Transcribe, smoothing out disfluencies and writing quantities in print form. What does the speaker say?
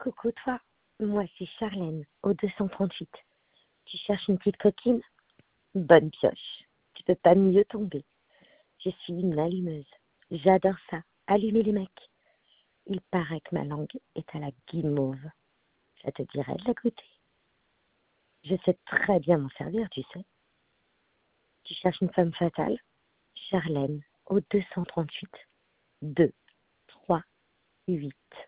Coucou toi, moi c'est Charlène, au 238. Tu cherches une petite coquine? Bonne pioche, tu peux pas mieux tomber. Je suis une allumeuse, j'adore ça, allumer les mecs. Il paraît que ma langue est à la guimauve. Ça te dirait de la goûter? Je sais très bien m'en servir, tu sais. Tu cherches une femme fatale? Charlène, au 238. 2, 3, 8.